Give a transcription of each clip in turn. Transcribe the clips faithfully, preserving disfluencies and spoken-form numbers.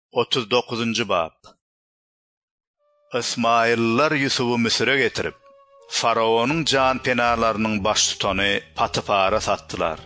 otuz dokuzuncu bab. İsmaillar Yusuf'u Mısır'a getirip, Faraonun can penalarının baş tutanı Patıfar'a sattılar.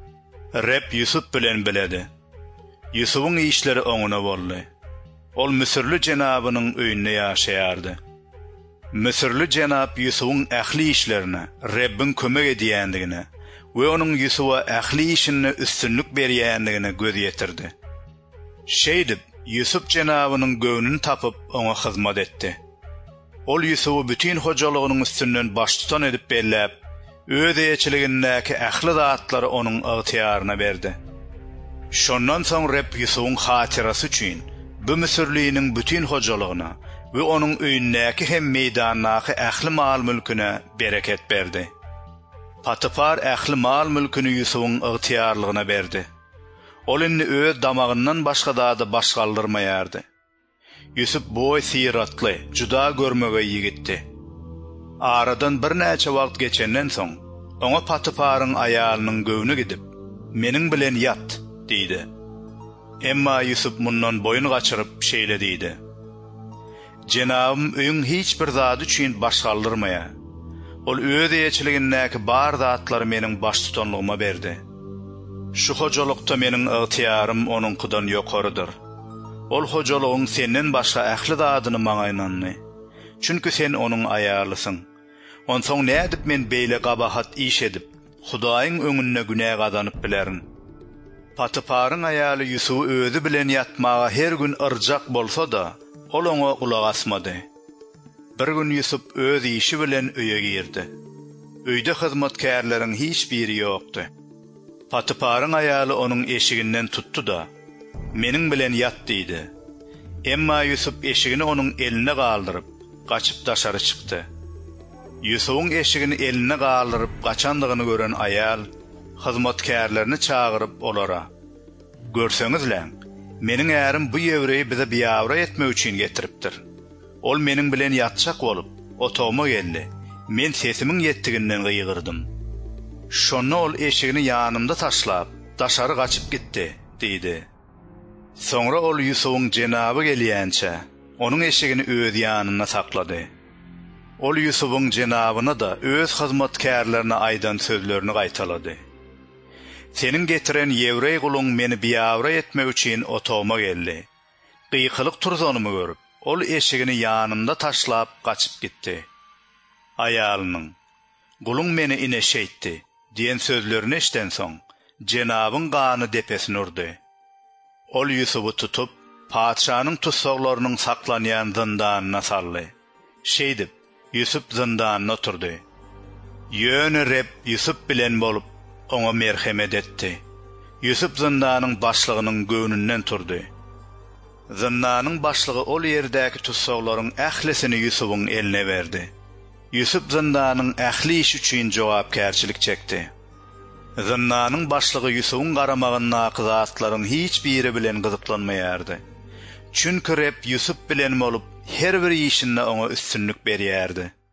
Reb Yusuf bilen biledi. Yusuf'un işleri oňuna boldy. Ol Mısırlı cenabının öýünde ýaşaýardy. Mısırlı cenab Yusuf'un ähli işlerine, Rebbin kömek edýändigine we onuň Yusuf'a ähli işine üstünlük berýändigine göz ýetirdi. Şeýdip, Yusuf cenabının göwnüni tapyp oňa hyzmat etdi. Ol Yusuf'u bütün hojalygynyň üstünden baş tutan edip belläp, öz eýçiligindäki ähli zatlary onuň ygtyýaryna berdi. Şondan soň Reb Yusuf'un hatyrasy üçin bu Mısırlynyň bütün hojalygyna we onuň öýündäki hem meýdandaky ähli mal mülküne bereket berdi. Patıfar ähli mal mülkünü Yusuf'un ygtyýarlygyna berdi. Ol indi öz damagyndan başga da baş galdyrmaýardy. Yusuf boy siratly, juda görmege ýigitdi. Aradan bir näçe wagt geçenden soň, oňa Patıfaryň aýalynyň göwüne gidip, "Meniň bilen ýat" diýdi. Emma Yusuf mundan boyun gaçyryp şeýle diýdi: "Jenabym öýüň hiç bir zat üçin baş galdyrmaýar. Ol öz eýçiligindäki bar zatlary meniň baş tutanlygyma berdi. Şu hojalykda meniň ygtyýarym onunkydan ýokarydyr. Ol hojalygyň senden başga ähli zadyny maňa ynandy. Çünki sen onuň aýalysyň. Onsoň nädip men beýle gabahat iş edip, Hudaýyň öňünde günä gazanyp bilerin?" Patıfaryň aýaly Yusufy özü bilen ýatmaga her gün yrjak bolsa da, ol oňa gulak asmady. Bir gün Yusuf öz işi bilen öýe girdi. Öýde hyzmatkärleriň hiç biri ýokdy. Patıfaryň aýaly onuň eşiginden tuttu da, "Meniň bilen ýat" diýdi. Emma Yusuf eşigini onuň eline galdyryp, gaçyp daşary çykdy. Yusuf'un eşigini eline galdyryp gaçandygyny gören aýal, hyzmatkärlerini çagyryp olara: "Görseňizler, meniň ärim bu ýewreyi bize biýawra etmek üçin getiripdir. Ol meniň bilen ýatjak bolup, otoguma geldi. Men sesimiň ýetdiginden gyýgyrdym. Şonu ol eşigini ýanymda taşlap, daşary gaçyp gitdi" diýdi. Soňra ol Yusuf'un jenaby gelýänçe, onuň eşigini öz ýanyna saklady. Ol Yusuf'un jenabyna da öz hyzmatkärlerine aýdan sözlerini gaýtalady. "Seniň getiren ýewrey guluň meni biýawra etmek üçin otoguma geldi. Gyýkylyk turzanymy görüp, ol eşigini ýanymda taşlap gaçyp gitdi." Aýalynyň "Guluň meni ineşeýtdi" diýen sözlerini eşden soň, jenabyň gany depesini urdy. Ol Yusuf'u tutup, padşanyň tutsaklarynyň saklanýan zindanyna saldy. Şeýdip, Yusuf zindanyna oturdy. Ýöne Reb Yusuf bilen bolup, oňa merhemet etdi. Yusuf zindanyň başlygynyň göwnünden turdy. Zindanyň başlygy ol ýerdäki tutsaklaryň ählisini Yusuf'un eline berdi. Yusuf zindanyň ähli iş üçin jogapkärçilik çekdi. Zindanyň başlygy Yusuf'un garamagyndaky zatlaryň hiç biri bilen gyzyklanmaýardy. Çünki Reb Yusuf bilen bolup her bir işinde oňa üstünlük berýärdi.